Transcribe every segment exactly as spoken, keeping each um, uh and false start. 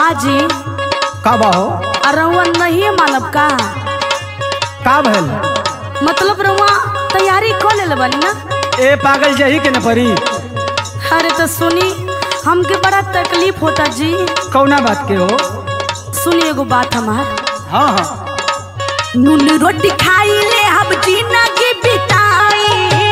बाजी का बाहो रउआ नहीं मानब का का भइल? मतलब रउआ तैयारी कर ले बनी ना। ए पागल जही के न परी। अरे तो सुनी हमके बड़ा तकलीफ होता जी। कौना बात के हो? सुनी एगो बात हमार। हाँ हाँ नून रोटी खाई ले हम जिंदगी बिताई।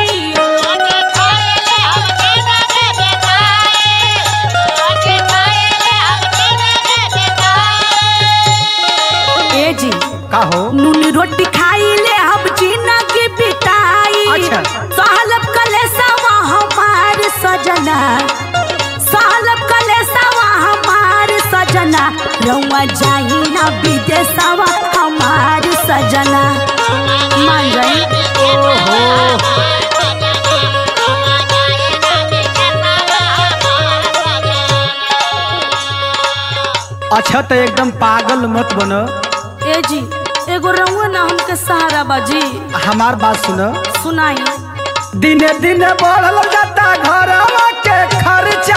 ए जी का हो? नून रोटी खाई ले हम जिंदगी बिताई। अच्छा। सालब कलेसवा हमार सजना, सालब कलेसवा हमार सजना, रउआ जाही ना विदेशवा हमार सजना। मान जाई। अच्छा तो एकदम पागल मत बनो। ए जी एगो रउआ ना हमके सहारा बाजी। हमार बात सुनो। सुनाई। दिने दिने बढ़ल जाता घरवा के खर्चा।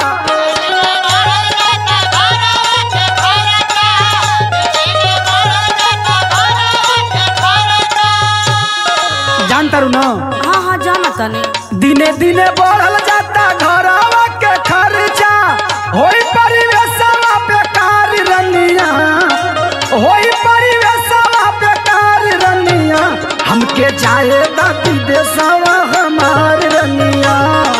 जानता रू ना? हाँ हाँ जाना तनी। दिने दिने बढ़ल जाता घरवा के खर्चा। होई परिवेशवा बेकार रनिया, होई परिवेशवा बेकार रनिया, हमके जाए दा विदेशवा हमार रनिया।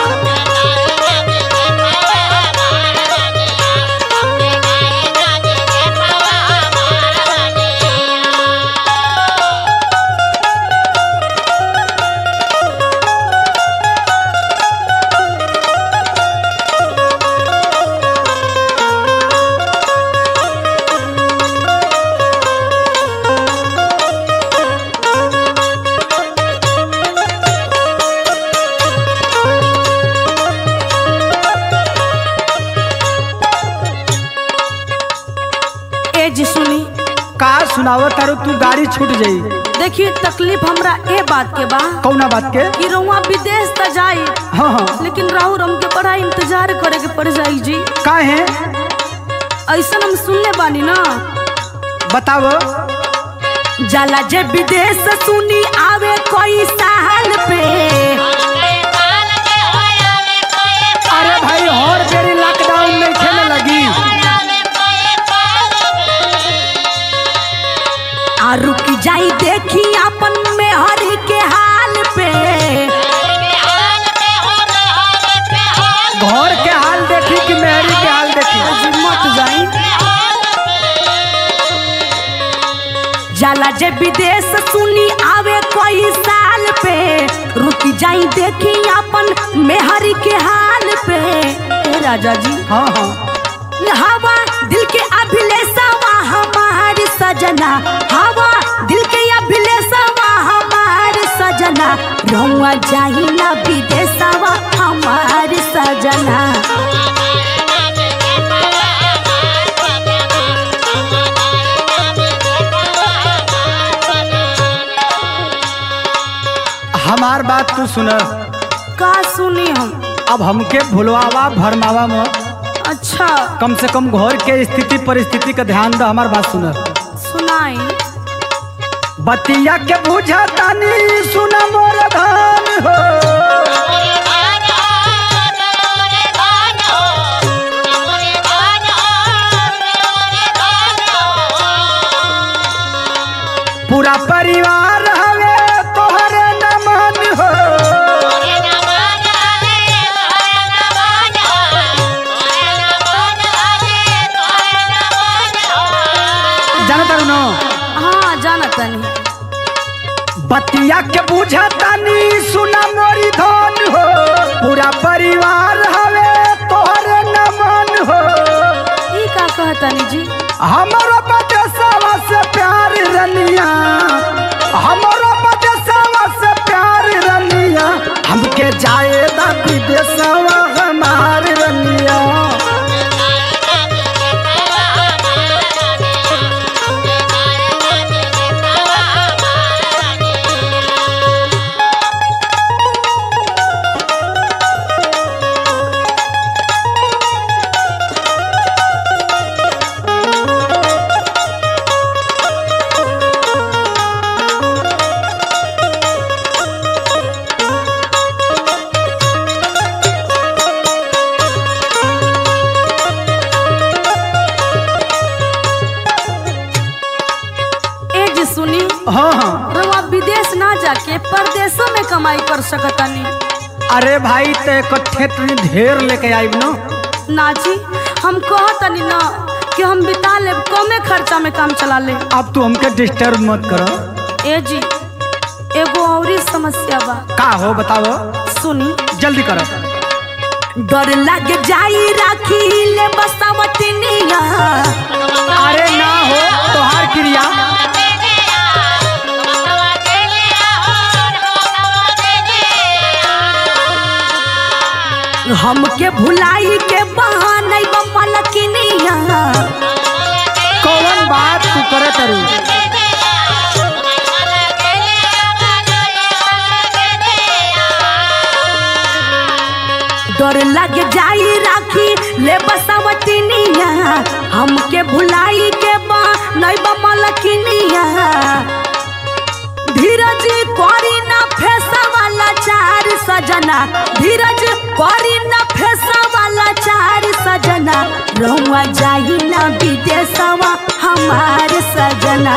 ए जी सुनी। का सुनावत तारू तू? गाड़ी छूट जाई। देखिए तकलीफ हमरा ए बात के बा कौना बात के? कि रउआ विदेश त जाई, हाँ हाँ लेकिन राहु हमके बड़ा इंतजार करे के पड़ जाई जी। का है? ऐसा हम सुनले बानी ना। बताओ। जाला जे विदेश सुनी आवे कोई साल पे। अरे भाई हर बेरी लॉकडाउन में खेले लगी। आ रुक जाई देखी अपन में हरी के हाल पे। घर के हाल देखी कि मेहरी के हाल देखी? मत जाई। जाला जे विदेश सुनी आवे कोई साल पे, रुक जाई देखी अपन मेहरी के हाल पे। ए राजा जी हाँ हाँ हवा दिल के अभिलेषवा हमार सजना, हवा दिल के अभिलेषवा हमार सजना, रउआ जाही ना विदेशवा हमार सजना। हमार बात तू सुन। का सुनी हम? अब हमके भुलवावा भरमावा मत। अच्छा कम से कम घर के स्थिति परिस्थिति का ध्यान दे। हमार बात सुन। सुनाई। बतिया के बुझा तानी सुन मोर धान हो। पूरा परिवार हवे तोहरे नमन हो। जानता रू ना? हाँ जाना तनी। बतिया के बुझा तानी सुना मोरी धन हो। पूरा परिवार हवे तोहरे नमन हो। ई का कहतनी जी? हमारो बदेशवा से प्यार रनिया, हमारो बदेशवा से प्यार रनिया, हमके जाए दा विदेशवा हमार रनिया। कमाई कर सकतानी। अरे भाई ते इकट्ठे तनी ढेर लेके आइब न। ना जी हम कहतनी ना कि हम बिता ले कमे खर्चा में काम चला ले। अब तू हमके डिस्टर्ब मत करो। ए जी एगो औरी समस्या बा। का हो बताओ। सुनी जल्दी करो। डर लग जाई राखी ले बसावतनिया। अरे ना हो तोहार क्रिया। हमके भुलाई के बहाने मलकिनिया। कौन बात तू करे करू। डर लग जाई राखी ले बसावतनिया। हमके भुलाई के बहाने मलकिनिया। धीरज करी ना फेसा वाला चार सजना। धीरज करी ना फेसा वाला चार सजना। रहुआ जाही ना विदेशवा हमार सजना।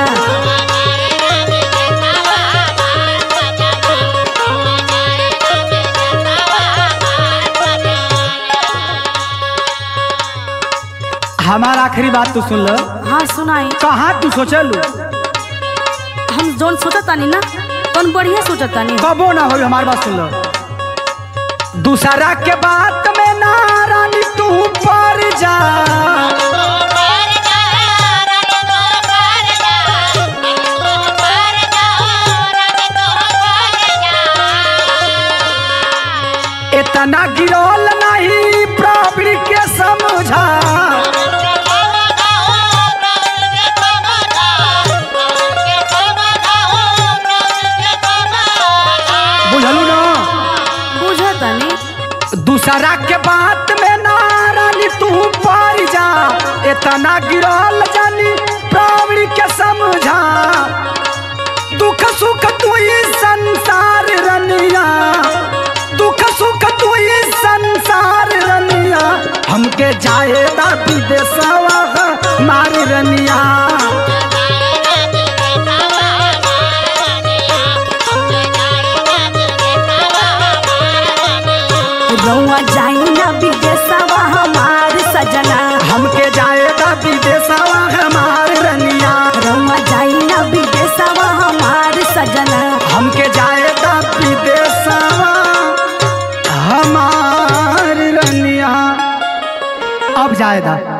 हमारा आखिरी बात तू सुन लो। हाँ सुनाई। कहाँ तू सोचलू। हम जोन सोचतानी ना कौन बढ़िया सोचतानी। कबो ना हो हमारी बात सुन लो। दूसरा के बात में ना रानी तू पर जा। इतना गिरोल नहीं प्रॉब्लम के समझा। दूसरा के बात में ना रानी तू पर जा। इतना गिरल जानी प्राणी के समझा। दुख सुख तू ही संसार रनिया। दुख सुख तू ही संसार रनिया। हमके जाएदा विदेशवा मारी रनिया। रहुआ जाई ना विदेशवा हमार सजना। हमके जाएदा विदेशवा हमार रनिया। रहुआ जाई ना विदेशवा हमार सजना। हमके जाएदा विदेशवा हमार रनिया। अब जाएदा।